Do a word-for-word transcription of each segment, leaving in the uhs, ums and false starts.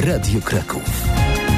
Radio Kraków.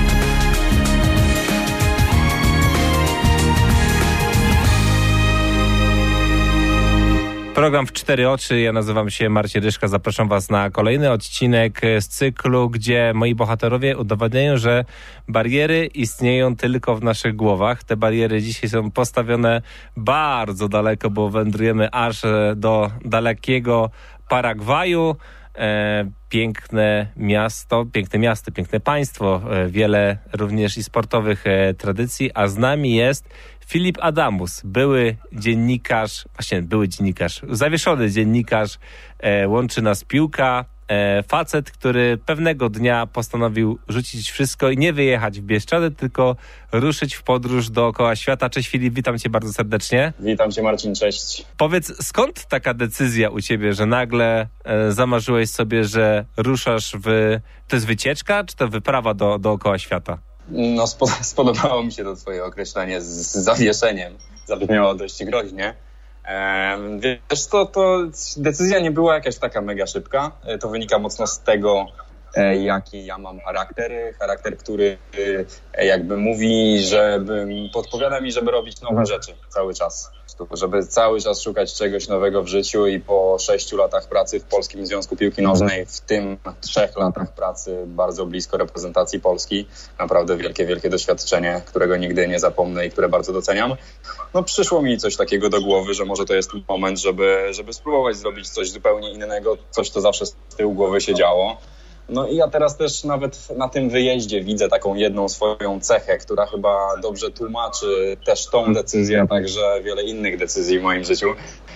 Program w cztery oczy. Ja nazywam się Marcin Ryszka. Zapraszam Was na kolejny odcinek z cyklu, gdzie moi bohaterowie udowadniają, że bariery istnieją tylko w naszych głowach. Te bariery dzisiaj są postawione bardzo daleko, bo wędrujemy aż do dalekiego Paragwaju. E, piękne miasto, piękne miasto, piękne państwo, e, wiele również i sportowych e, tradycji, a z nami jest Filip Adamus, były dziennikarz, właśnie były dziennikarz, zawieszony dziennikarz, e, łączy nas piłka, e, facet, który pewnego dnia postanowił rzucić wszystko i nie wyjechać w Bieszczady, tylko ruszyć w podróż dookoła świata. Cześć Filip, witam cię bardzo serdecznie. Witam cię Marcin, cześć. Powiedz, skąd taka decyzja u ciebie, że nagle e, zamarzyłeś sobie, że ruszasz w... To jest wycieczka, czy to wyprawa do, dookoła świata? No spo- spodobało mi się to twoje określenie z, z zawieszeniem. Zabrzmiało dość groźnie. E, wiesz co, to decyzja nie była jakaś taka mega szybka. E, to wynika mocno z tego, e, jaki ja mam charakter. Charakter, który e, jakby mówi, żeby podpowiada mi, żeby robić nowe rzeczy cały czas. Żeby cały czas szukać czegoś nowego w życiu i po sześciu latach pracy w Polskim Związku Piłki Nożnej, w tym trzech latach pracy bardzo blisko reprezentacji Polski, naprawdę wielkie, wielkie doświadczenie, którego nigdy nie zapomnę i które bardzo doceniam. No przyszło mi coś takiego do głowy, że może to jest moment, żeby, żeby spróbować zrobić coś zupełnie innego, coś, co zawsze z tyłu głowy się działo. No i ja teraz też nawet na tym wyjeździe widzę taką jedną swoją cechę, która chyba dobrze tłumaczy też tą decyzję, a także wiele innych decyzji w moim życiu.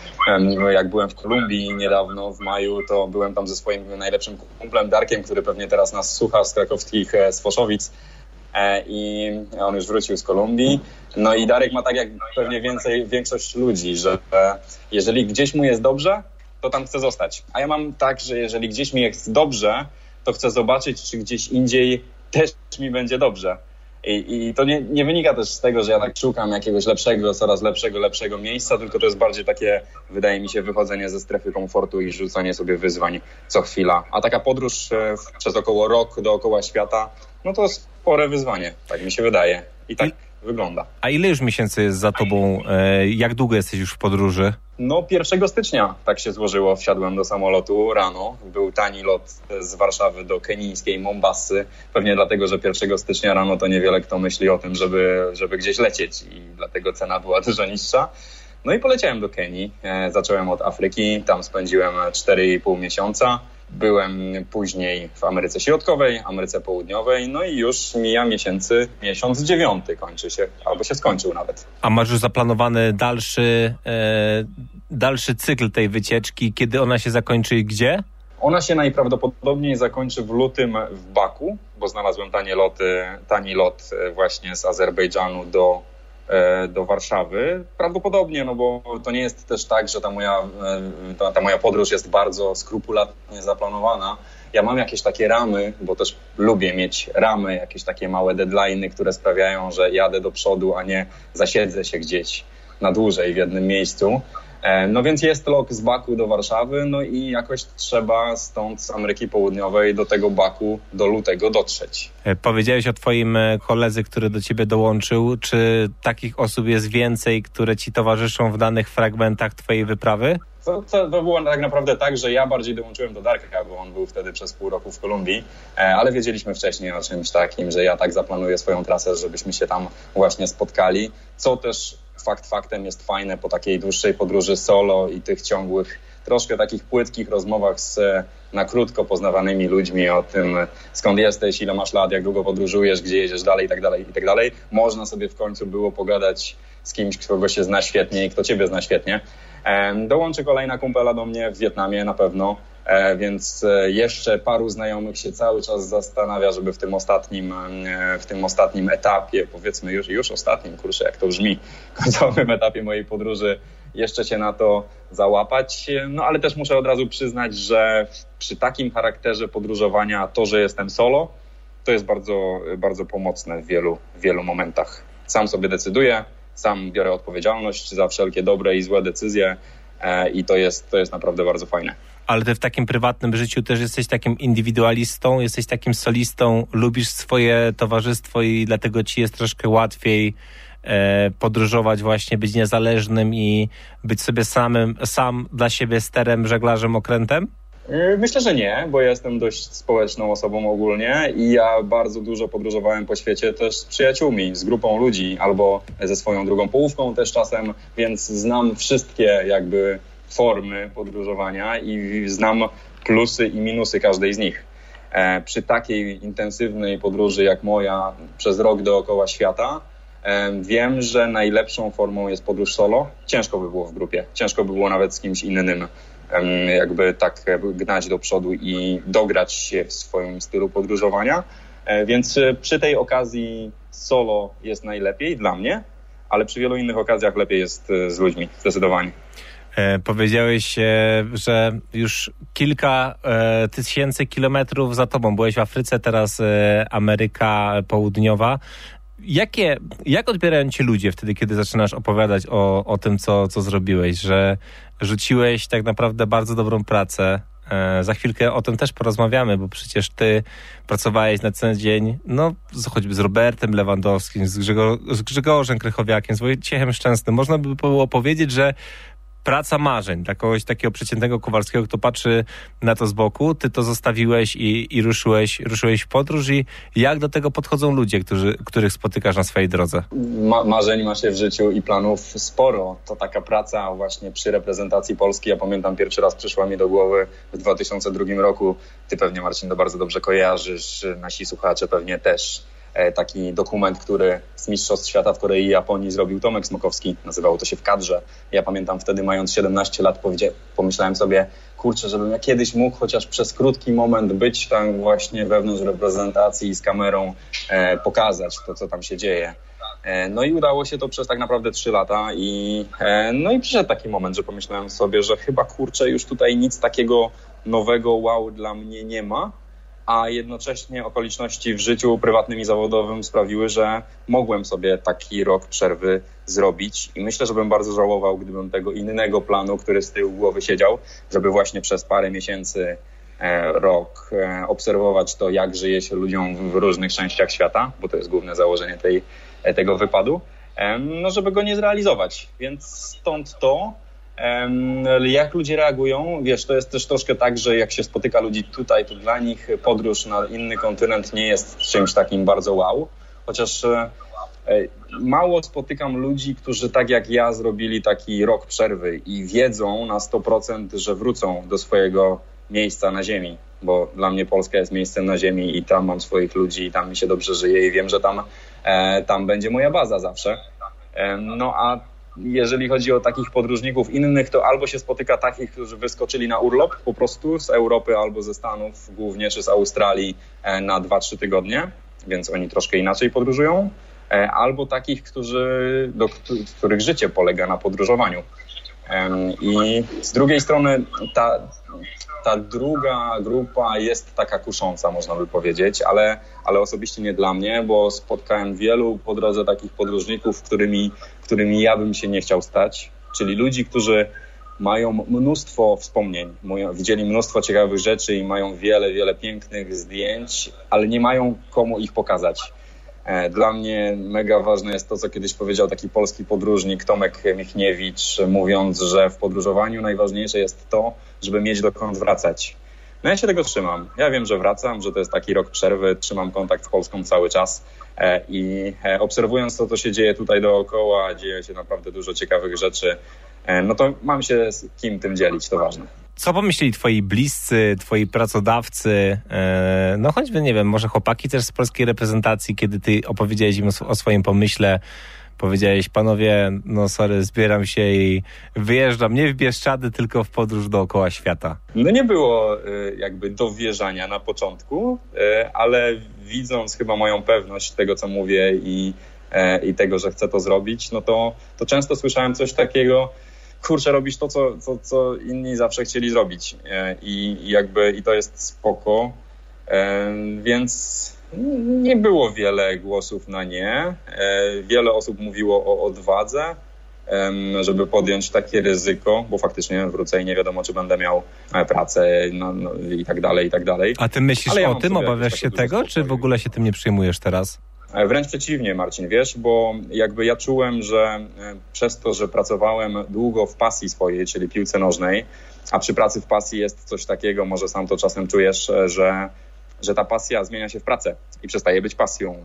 Jak byłem w Kolumbii niedawno, w maju, to byłem tam ze swoim najlepszym kumplem Darkiem, który pewnie teraz nas słucha z krakowskich Sfoszowic. I on już wrócił z Kolumbii. No i Darek ma tak jak pewnie więcej, większość ludzi, że jeżeli gdzieś mu jest dobrze, to tam chce zostać. A ja mam tak, że jeżeli gdzieś mi jest dobrze, to chcę zobaczyć, czy gdzieś indziej też mi będzie dobrze. I, i to nie, nie wynika też z tego, że ja tak szukam jakiegoś lepszego, coraz lepszego, lepszego miejsca, tylko to jest bardziej takie, wydaje mi się, wychodzenie ze strefy komfortu i rzucanie sobie wyzwań co chwila. A taka podróż e, przez około rok dookoła świata, no to spore wyzwanie, tak mi się wydaje. I tak I, wygląda. A ile już miesięcy jest za tobą? E, jak długo jesteś już w podróży? No pierwszego stycznia tak się złożyło, wsiadłem do samolotu rano. Był tani lot z Warszawy do kenijskiej Mombassy. Pewnie dlatego, że pierwszego stycznia rano to niewiele kto myśli o tym, żeby, żeby gdzieś lecieć i dlatego cena była dużo niższa. No i poleciałem do Kenii. E, zacząłem od Afryki, tam spędziłem cztery i pół miesiąca. Byłem później w Ameryce Środkowej, Ameryce Południowej, no i już mija miesięcy, miesiąc dziewiąty kończy się, albo się skończył nawet. A masz już zaplanowany dalszy, e, dalszy cykl tej wycieczki, kiedy ona się zakończy i gdzie? Ona się najprawdopodobniej zakończy w lutym w Baku, bo znalazłem tanie loty, tani lot właśnie z Azerbejdżanu do do Warszawy. Prawdopodobnie, no bo to nie jest też tak, że ta moja, ta, ta moja podróż jest bardzo skrupulatnie zaplanowana. Ja mam jakieś takie ramy, bo też lubię mieć ramy, jakieś takie małe deadline'y, które sprawiają, że jadę do przodu, a nie zasiedzę się gdzieś na dłużej w jednym miejscu. No więc jest lot z Baku do Warszawy, no i jakoś trzeba stąd z Ameryki Południowej do tego Baku do lutego dotrzeć. Powiedziałeś o twoim koledze, który do ciebie dołączył. Czy takich osób jest więcej, które ci towarzyszą w danych fragmentach twojej wyprawy? To, to, to było tak naprawdę tak, że ja bardziej dołączyłem do Darka, bo on był wtedy przez pół roku w Kolumbii, ale wiedzieliśmy wcześniej o czymś takim, że ja tak zaplanuję swoją trasę, żebyśmy się tam właśnie spotkali, co też fakt faktem jest fajne po takiej dłuższej podróży solo i tych ciągłych, troszkę takich płytkich rozmowach z na krótko poznawanymi ludźmi o tym, skąd jesteś, ile masz lat, jak długo podróżujesz, gdzie jedziesz dalej i tak dalej i tak dalej. Można sobie w końcu było pogadać z kimś, kogo się zna świetnie i kto ciebie zna świetnie. Dołączy kolejna kumpela do mnie w Wietnamie na pewno, więc jeszcze paru znajomych się cały czas zastanawia, żeby w tym ostatnim, w tym ostatnim etapie, powiedzmy już, już ostatnim, kurczę, jak to brzmi, końcowym etapie mojej podróży jeszcze się na to załapać. No ale też muszę od razu przyznać, że przy takim charakterze podróżowania to, że jestem solo, to jest bardzo, bardzo pomocne w wielu, w wielu momentach. Sam sobie decyduję, sam biorę odpowiedzialność za wszelkie dobre i złe decyzje i to jest, to jest naprawdę bardzo fajne. ale ty w takim prywatnym życiu też jesteś takim indywidualistą, jesteś takim solistą, lubisz swoje towarzystwo i dlatego ci jest troszkę łatwiej e, podróżować właśnie, być niezależnym i być sobie samym, sam dla siebie sterem, żeglarzem, okrętem? Myślę, że nie, bo ja jestem dość społeczną osobą ogólnie i ja bardzo dużo podróżowałem po świecie też z przyjaciółmi, z grupą ludzi albo ze swoją drugą połówką też czasem, więc znam wszystkie jakby formy podróżowania i znam plusy i minusy każdej z nich. E, przy takiej intensywnej podróży jak moja przez rok dookoła świata e, wiem, że najlepszą formą jest podróż solo. Ciężko by było w grupie, ciężko by było nawet z kimś innym jakby tak gnać do przodu i dograć się w swoim stylu podróżowania. Więc przy tej okazji solo jest najlepiej dla mnie, ale przy wielu innych okazjach lepiej jest z ludźmi, zdecydowanie. E, powiedziałeś, e, że już kilka e, tysięcy kilometrów za tobą. Byłeś w Afryce, teraz e, Ameryka Południowa. Jakie, jak odbierają cię ludzie wtedy, kiedy zaczynasz opowiadać o, o tym, co, co zrobiłeś, że rzuciłeś tak naprawdę bardzo dobrą pracę? E, za chwilkę o tym też porozmawiamy, bo przecież ty pracowałeś na co dzień, no choćby z Robertem Lewandowskim, z, Grzegor, z Grzegorzem Krychowiakiem, z Wojciechem Szczęsnym. Można by było powiedzieć, że praca marzeń dla kogoś takiego przeciętnego Kowalskiego, kto patrzy na to z boku. Ty to zostawiłeś i, i ruszyłeś, ruszyłeś w podróż. I jak do tego podchodzą ludzie, którzy, których spotykasz na swojej drodze? Ma, marzeń ma się w życiu i planów sporo. To taka praca właśnie przy reprezentacji Polski. Ja pamiętam, pierwszy raz przyszła mi do głowy w dwa tysiące drugim roku. Ty pewnie, Marcin, to bardzo dobrze kojarzysz. Nasi słuchacze pewnie też. Taki dokument, który z Mistrzostw Świata w Korei i Japonii zrobił Tomek Smokowski. Nazywało to się W kadrze. Ja pamiętam wtedy, mając siedemnaście lat, pomyślałem sobie, kurczę, żebym ja kiedyś mógł chociaż przez krótki moment być tam właśnie wewnątrz reprezentacji i z kamerą e, pokazać to, co tam się dzieje. E, no i udało się to przez tak naprawdę trzy lata i e, no i przyszedł taki moment, że pomyślałem sobie, że chyba kurczę, już tutaj nic takiego nowego wow dla mnie nie ma. A jednocześnie okoliczności w życiu prywatnym i zawodowym sprawiły, że mogłem sobie taki rok przerwy zrobić i myślę, że bym bardzo żałował, gdybym tego innego planu, który z tyłu głowy siedział, żeby właśnie przez parę miesięcy, e, rok e, obserwować to, jak żyje się ludziom w różnych częściach świata, bo to jest główne założenie tej, tego wypadu, e, no żeby go nie zrealizować. Więc stąd to. Jak ludzie reagują, wiesz, to jest też troszkę tak, że jak się spotyka ludzi tutaj, to dla nich podróż na inny kontynent nie jest czymś takim bardzo wow, chociaż mało spotykam ludzi, którzy tak jak ja zrobili taki rok przerwy i wiedzą na sto procent, że wrócą do swojego miejsca na ziemi, bo dla mnie Polska jest miejscem na ziemi i tam mam swoich ludzi i tam mi się dobrze żyje i wiem, że tam, tam będzie moja baza zawsze. No a jeżeli chodzi o takich podróżników innych, to albo się spotyka takich, którzy wyskoczyli na urlop po prostu z Europy albo ze Stanów głównie, czy z Australii na dwa trzy tygodnie, więc oni troszkę inaczej podróżują, albo takich, którzy, do których życie polega na podróżowaniu. I z drugiej strony ta, ta druga grupa jest taka kusząca, można by powiedzieć, ale, ale osobiście nie dla mnie, bo spotkałem wielu po drodze takich podróżników, którymi, którymi ja bym się nie chciał stać, czyli ludzi, którzy mają mnóstwo wspomnień, widzieli mnóstwo ciekawych rzeczy i mają wiele, wiele pięknych zdjęć, ale nie mają komu ich pokazać. Dla mnie mega ważne jest to, co kiedyś powiedział taki polski podróżnik Tomek Michniewicz, mówiąc, że w podróżowaniu najważniejsze jest to, żeby mieć dokąd wracać. No ja się tego trzymam. Ja wiem, że wracam, że to jest taki rok przerwy, trzymam kontakt z Polską cały czas i obserwując to, co się dzieje tutaj dookoła, dzieje się naprawdę dużo ciekawych rzeczy, no to mam się z kim tym dzielić, to ważne. Co pomyśleli twoi bliscy, twoi pracodawcy, no choćby, nie wiem, może chłopaki też z polskiej reprezentacji, kiedy ty opowiedziałeś im o swoim pomyśle, powiedziałeś, panowie, no sorry, zbieram się i wyjeżdżam nie w Bieszczady, tylko w podróż dookoła świata. No nie było jakby dowierzania na początku, ale widząc chyba moją pewność tego, co mówię i, i tego, że chcę to zrobić, no to, to często słyszałem coś takiego, kurczę, robisz to, co, co, co inni zawsze chcieli zrobić i, i jakby i to jest spoko, więc nie było wiele głosów na nie. Wiele osób mówiło o odwadze żeby podjąć takie ryzyko, bo faktycznie wrócę i nie wiadomo, czy będę miał pracę no, no, i tak dalej, i tak dalej. A ty myślisz ja o tym, obawiasz się tego, spokoju. Czy w ogóle się tym nie przejmujesz teraz? Wręcz przeciwnie, Marcin, wiesz, bo jakby ja czułem, że przez to, że pracowałem długo w pasji swojej, czyli piłce nożnej, a przy pracy w pasji jest coś takiego, może sam to czasem czujesz, że, że ta pasja zmienia się w pracę i przestaje być pasją.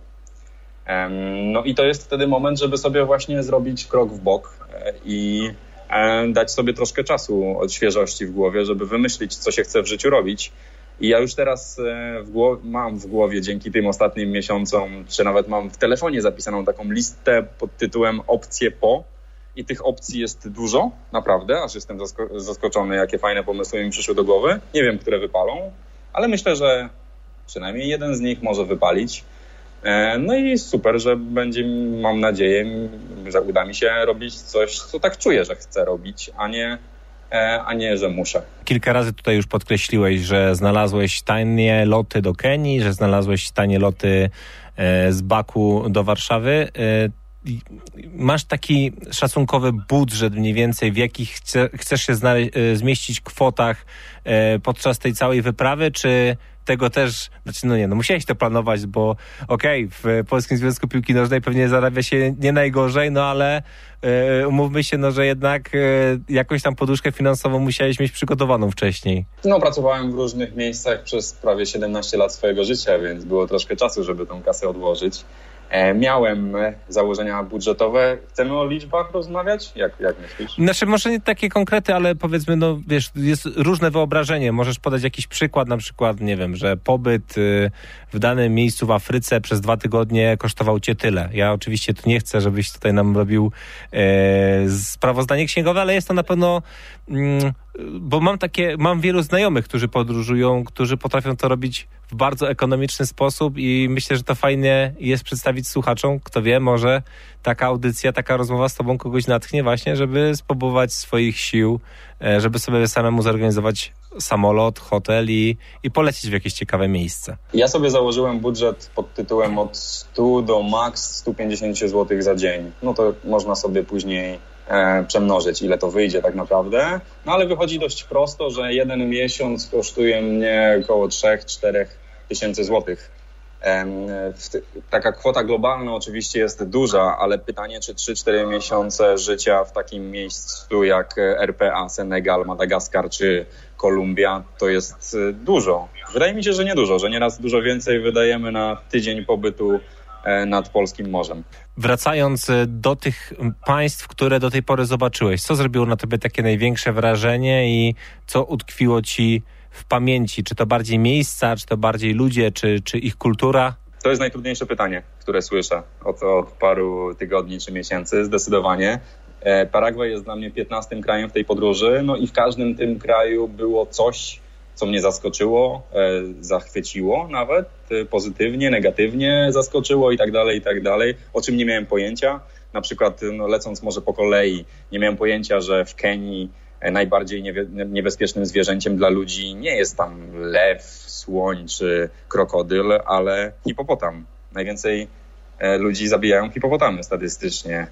No i to jest wtedy moment, żeby sobie właśnie zrobić krok w bok i dać sobie troszkę czasu od świeżości w głowie, żeby wymyślić, co się chce w życiu robić. I ja już teraz w głowie, mam w głowie dzięki tym ostatnim miesiącom, czy nawet mam w telefonie zapisaną taką listę pod tytułem opcje po. I tych opcji jest dużo, naprawdę, aż jestem zasko- zaskoczony, jakie fajne pomysły mi przyszły do głowy. Nie wiem, które wypalą, ale myślę, że przynajmniej jeden z nich może wypalić. No i super, że będzie, mam nadzieję, że uda mi się robić coś, co tak czuję, że chcę robić, a nie, a nie, że muszę. Kilka razy tutaj już podkreśliłeś, że znalazłeś tanie loty do Kenii, że znalazłeś tanie loty z Baku do Warszawy. Masz taki szacunkowy budżet mniej więcej, w jakich chce, chcesz się znaleźć, zmieścić kwotach podczas tej całej wyprawy, czy tego też, znaczy no nie, no musiałeś to planować, bo okej, okay, w Polskim Związku Piłki Nożnej pewnie zarabia się nie najgorzej, no ale e, umówmy się, no że jednak e, jakąś tam poduszkę finansową musiałeś mieć przygotowaną wcześniej. No pracowałem w różnych miejscach przez prawie siedemnaście lat swojego życia, więc było troszkę czasu, żeby tą kasę odłożyć. E, miałem założenia budżetowe. Chcemy o liczbach rozmawiać? Jak, jak myślisz? Znaczy może nie takie konkrety, ale powiedzmy, no wiesz, jest różne wyobrażenie. Możesz podać jakiś przykład, na przykład, nie wiem, że pobyt y, w danym miejscu w Afryce przez dwa tygodnie kosztował cię tyle. Ja oczywiście tu nie chcę, żebyś tutaj nam robił y, sprawozdanie księgowe, ale jest to na pewno... Y, bo mam takie, mam wielu znajomych, którzy podróżują, którzy potrafią to robić w bardzo ekonomiczny sposób i myślę, że to fajnie jest przedstawić słuchaczom. Kto wie, może taka audycja, taka rozmowa z tobą kogoś natchnie właśnie, żeby spróbować swoich sił, żeby sobie samemu zorganizować samolot, hotel i, i polecieć w jakieś ciekawe miejsce. Ja sobie założyłem budżet pod tytułem od stu do maks stu pięćdziesięciu złotych za dzień. No to można sobie później e, przemnożyć, ile to wyjdzie tak naprawdę. No ale wychodzi dość prosto, że jeden miesiąc kosztuje mnie około trzech do czterech tysięcy złotych. E, taka kwota globalna oczywiście jest duża, ale pytanie, czy trzy cztery miesiące życia w takim miejscu jak R P A, Senegal, Madagaskar czy Kolumbia to jest dużo. Wydaje mi się, że nie dużo, że nieraz dużo więcej wydajemy na tydzień pobytu nad polskim morzem. Wracając do tych państw, które do tej pory zobaczyłeś, co zrobiło na tobie takie największe wrażenie i co utkwiło ci w pamięci? Czy to bardziej miejsca, czy to bardziej ludzie, czy, czy ich kultura? To jest najtrudniejsze pytanie, które słyszę od, od paru tygodni czy miesięcy, zdecydowanie. Paragwaj jest dla mnie piętnastym krajem w tej podróży, no i w każdym tym kraju było coś, co mnie zaskoczyło, zachwyciło nawet, pozytywnie, negatywnie zaskoczyło i tak dalej, i tak dalej, o czym nie miałem pojęcia. Na przykład no, lecąc może po kolei, nie miałem pojęcia, że w Kenii najbardziej niewie- niebezpiecznym zwierzęciem dla ludzi nie jest tam lew, słoń czy krokodyl, ale hipopotam. Najwięcej ludzi zabijają hipopotamy statystycznie.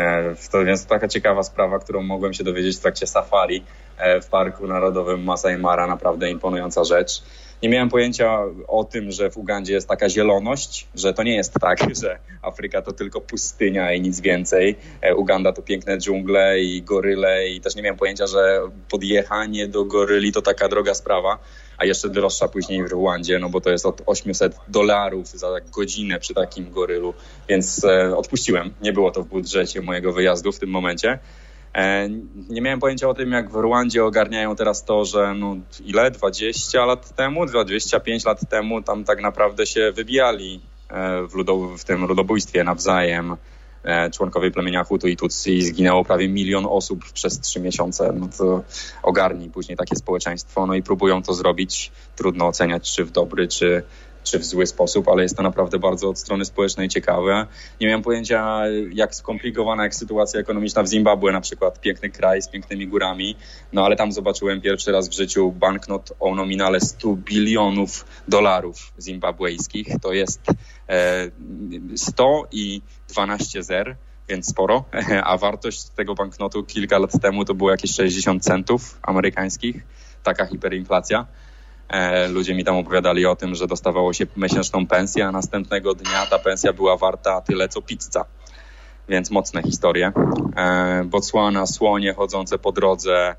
To więc to taka ciekawa sprawa, którą mogłem się dowiedzieć w trakcie safari w Parku Narodowym Masai Mara, naprawdę imponująca rzecz. Nie miałem pojęcia o tym, że w Ugandzie jest taka zieloność, że to nie jest tak, że Afryka to tylko pustynia i nic więcej. Uganda to piękne dżungle i goryle i też nie miałem pojęcia, że podjechanie do goryli to taka droga sprawa, a jeszcze droższa później w Rwandzie, no bo to jest od osiemset dolarów za godzinę przy takim gorylu, więc e, odpuściłem. Nie było to w budżecie mojego wyjazdu w tym momencie. E, nie miałem pojęcia o tym, jak w Rwandzie ogarniają teraz to, że no ile? dwadzieścia lat temu, dwadzieścia pięć lat temu tam tak naprawdę się wybijali e, w, ludow- w tym ludobójstwie nawzajem. Członkowie plemienia Hutu i Tutsi, zginęło prawie milion osób przez trzy miesiące. No to ogarnij później takie społeczeństwo. No i próbują to zrobić. Trudno oceniać, czy w dobry, czy, czy w zły sposób, ale jest to naprawdę bardzo od strony społecznej ciekawe. Nie miałem pojęcia, jak skomplikowana jest sytuacja ekonomiczna w Zimbabwe, na przykład piękny kraj z pięknymi górami, no ale tam zobaczyłem pierwszy raz w życiu banknot o nominale stu bilionów dolarów zimbabwejskich. To jest sto i dwanaście zer więc sporo, a wartość tego banknotu kilka lat temu to było jakieś sześćdziesiąt centów amerykańskich, taka hiperinflacja. Ludzie mi tam opowiadali o tym, że dostawało się miesięczną pensję, a następnego dnia ta pensja była warta tyle co pizza. Więc mocne historie. Botswana, słonie chodzące po drodze,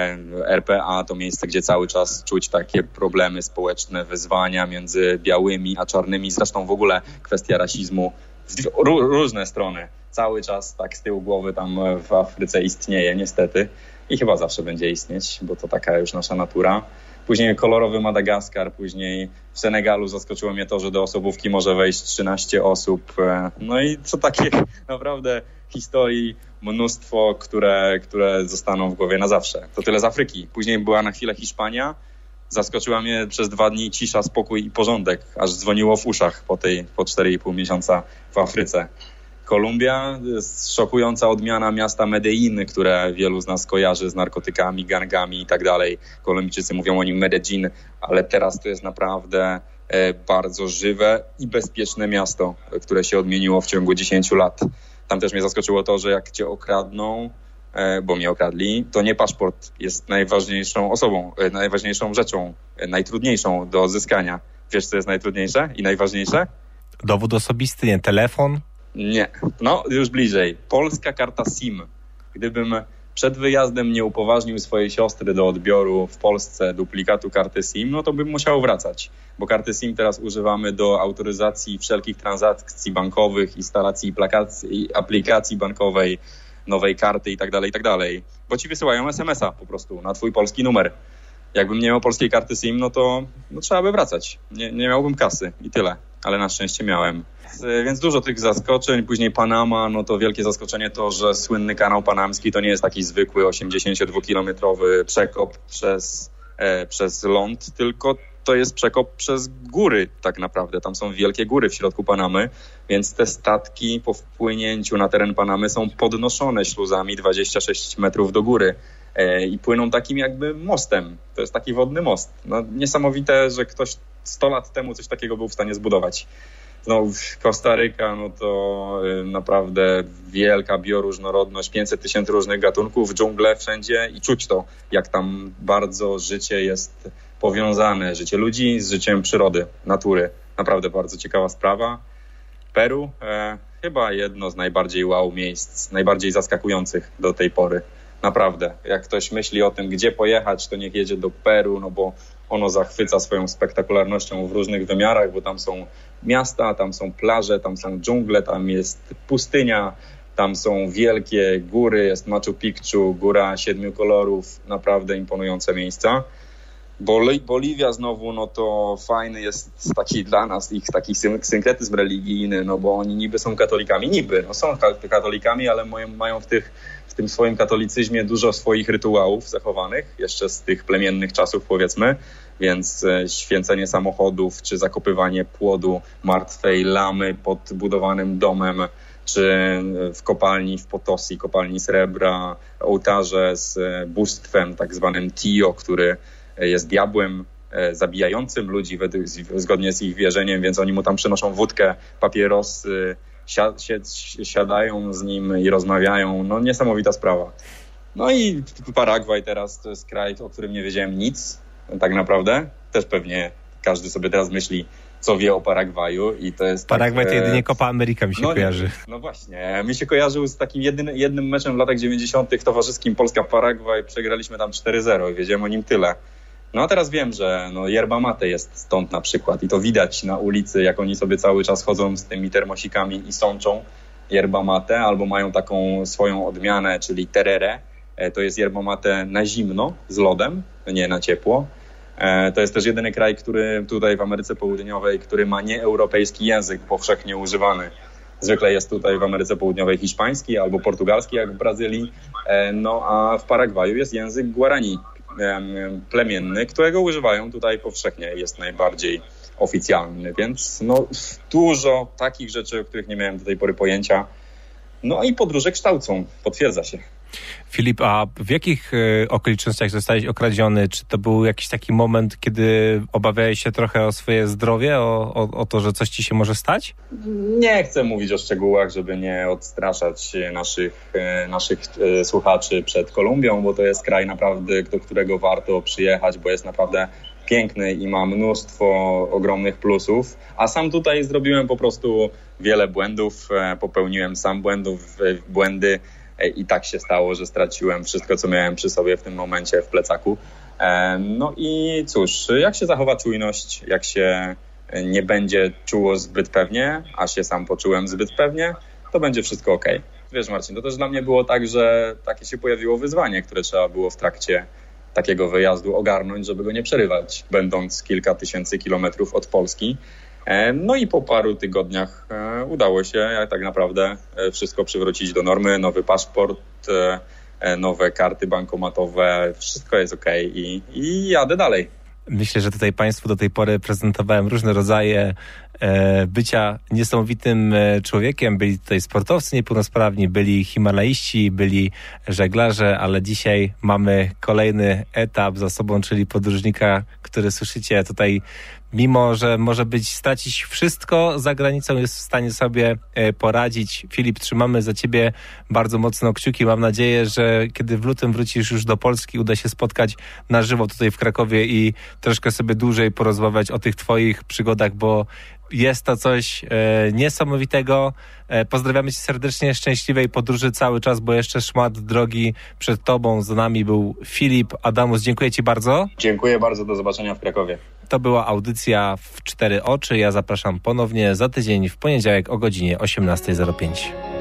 R P A to miejsce, gdzie cały czas czuć takie problemy społeczne, wyzwania między białymi a czarnymi. Zresztą w ogóle kwestia rasizmu w różne strony. Cały czas tak z tyłu głowy tam w Afryce istnieje niestety i chyba zawsze będzie istnieć, bo to taka już nasza natura. Później kolorowy Madagaskar, później w Senegalu zaskoczyło mnie to, że do osobówki może wejść trzynaście osób. No i co takie naprawdę historii mnóstwo, które, które zostaną w głowie na zawsze. To tyle z Afryki. Później była na chwilę Hiszpania. Zaskoczyła mnie przez dwa dni cisza, spokój i porządek. Aż dzwoniło w uszach po tej po cztery i pół miesiąca w Afryce. Kolumbia, szokująca odmiana miasta Medellin, które wielu z nas kojarzy z narkotykami, gangami i tak dalej. Kolumbijczycy mówią o nim Medellin, ale teraz to jest naprawdę bardzo żywe i bezpieczne miasto, które się odmieniło w ciągu dziesięciu lat. Tam też mnie zaskoczyło to, że jak cię okradną, bo mnie okradli, to nie paszport jest najważniejszą osobą, najważniejszą rzeczą, najtrudniejszą do odzyskania. Wiesz, co jest najtrudniejsze i najważniejsze? Dowód osobisty, nie telefon? Nie, no już bliżej. Polska karta SIM. Gdybym przed wyjazdem nie upoważnił swojej siostry do odbioru w Polsce duplikatu karty SIM, no to bym musiał wracać, bo karty SIM teraz używamy do autoryzacji wszelkich transakcji bankowych, instalacji plakacji, aplikacji bankowej, nowej karty i tak dalej, i tak dalej, bo ci wysyłają es em es a po prostu na twój polski numer. Jakbym nie miał polskiej karty SIM, no to no, trzeba by wracać. Nie, nie miałbym kasy i tyle, ale na szczęście miałem. Więc dużo tych zaskoczeń. Później Panama, no to wielkie zaskoczenie to, że słynny kanał panamski to nie jest taki zwykły osiemdziesięciodwukilometrowy przekop przez, e, przez ląd, tylko to jest przekop przez góry tak naprawdę. Tam są wielkie góry w środku Panamy, więc te statki po wpłynięciu na teren Panamy są podnoszone śluzami dwadzieścia sześć metrów do góry e, i płyną takim jakby mostem. To jest taki wodny most. No, niesamowite, że ktoś sto lat temu coś takiego był w stanie zbudować. No, Kostaryka, no to y, naprawdę wielka bioróżnorodność, pięćset tysięcy różnych gatunków, dżungle wszędzie i czuć to, jak tam bardzo życie jest powiązane, życie ludzi z życiem przyrody, natury. Naprawdę bardzo ciekawa sprawa. Peru, e, chyba jedno z najbardziej wow miejsc, najbardziej zaskakujących do tej pory. Naprawdę, jak ktoś myśli o tym, gdzie pojechać, to niech jedzie do Peru, no bo ono zachwyca swoją spektakularnością w różnych wymiarach, bo tam są miasta, tam są plaże, tam są dżungle, tam jest pustynia, tam są wielkie góry, jest Machu Picchu, góra siedmiu kolorów, naprawdę imponujące miejsca. Bol- Boliwia znowu, no to fajny jest taki dla nas ich taki synkretyzm religijny, no bo oni niby są katolikami, niby, no są katolikami, ale mają, mają w, tych, w tym swoim katolicyzmie dużo swoich rytuałów zachowanych, jeszcze z tych plemiennych czasów powiedzmy, więc święcenie samochodów, czy zakopywanie płodu martwej lamy pod budowanym domem, czy w kopalni w Potosi, kopalni srebra, ołtarze z bóstwem tak zwanym Tio, który jest diabłem zabijającym ludzi według, zgodnie z ich wierzeniem, więc oni mu tam przynoszą wódkę, papierosy, si- si- siadają z nim i rozmawiają. No niesamowita sprawa. No i Paragwaj teraz to jest kraj, o którym nie wiedziałem nic tak naprawdę. Też pewnie każdy sobie teraz myśli, co wie o Paragwaju i to jest... Paragwaj tak, to jedynie Copa America mi się no, kojarzy. No właśnie, mi się kojarzył z takim jednym, jednym meczem w latach dziewięćdziesiątych towarzyskim Polska-Paragwaj, przegraliśmy tam cztery zero i wiedziałem o nim tyle. No a teraz wiem, że no, yerba mate jest stąd na przykład i to widać na ulicy, jak oni sobie cały czas chodzą z tymi termosikami i sączą yerba mate, albo mają taką swoją odmianę, czyli terere. To jest yerba mate na zimno, z lodem, nie na ciepło. To jest też jedyny kraj, który tutaj w Ameryce Południowej, który ma nieeuropejski język powszechnie używany. Zwykle jest tutaj w Ameryce Południowej hiszpański albo portugalski, jak w Brazylii. No a w Paragwaju jest język Guarani plemienny, którego używają tutaj powszechnie, jest najbardziej oficjalny, więc no dużo takich rzeczy, o których nie miałem do tej pory pojęcia. No i podróże kształcą, potwierdza się. Filip, a w jakich y, okolicznościach zostałeś okradziony? Czy to był jakiś taki moment, kiedy obawiałeś się trochę o swoje zdrowie, o, o, o to, że coś ci się może stać? Nie chcę mówić o szczegółach, żeby nie odstraszać naszych, naszych słuchaczy przed Kolumbią, bo to jest kraj naprawdę, do którego warto przyjechać, bo jest naprawdę piękny i ma mnóstwo ogromnych plusów, a sam tutaj zrobiłem po prostu wiele błędów, popełniłem sam błędów, błędy i tak się stało, że straciłem wszystko, co miałem przy sobie w tym momencie w plecaku. No i cóż, jak się zachowa czujność, jak się nie będzie czuło zbyt pewnie, a się sam poczułem zbyt pewnie, to będzie wszystko okej. Wiesz, Marcin, to też dla mnie było tak, że takie się pojawiło wyzwanie, które trzeba było w trakcie takiego wyjazdu ogarnąć, żeby go nie przerywać, będąc kilka tysięcy kilometrów od Polski. No i po paru tygodniach udało się tak naprawdę wszystko przywrócić do normy, nowy paszport, nowe karty bankomatowe, wszystko jest okej i, i jadę dalej. Myślę, że tutaj Państwu do tej pory prezentowałem różne rodzaje e, bycia niesamowitym człowiekiem. Byli tutaj sportowcy niepełnosprawni, byli himalaiści, byli żeglarze, ale dzisiaj mamy kolejny etap za sobą, czyli podróżnika, który słyszycie tutaj, mimo że może być stracić wszystko za granicą, jest w stanie sobie poradzić. Filip, trzymamy za ciebie bardzo mocno kciuki. Mam nadzieję, że kiedy w lutym wrócisz już do Polski, uda się spotkać na żywo tutaj w Krakowie i troszkę sobie dłużej porozmawiać o tych twoich przygodach, bo jest to coś e, niesamowitego. E, pozdrawiamy cię serdecznie, szczęśliwej podróży cały czas, bo jeszcze szmat drogi przed tobą. Z nami był Filip Adamus. Dziękuję ci bardzo. Dziękuję bardzo, do zobaczenia w Krakowie. To była audycja w cztery oczy. Ja zapraszam ponownie za tydzień w poniedziałek o godzinie osiemnasta zero pięć.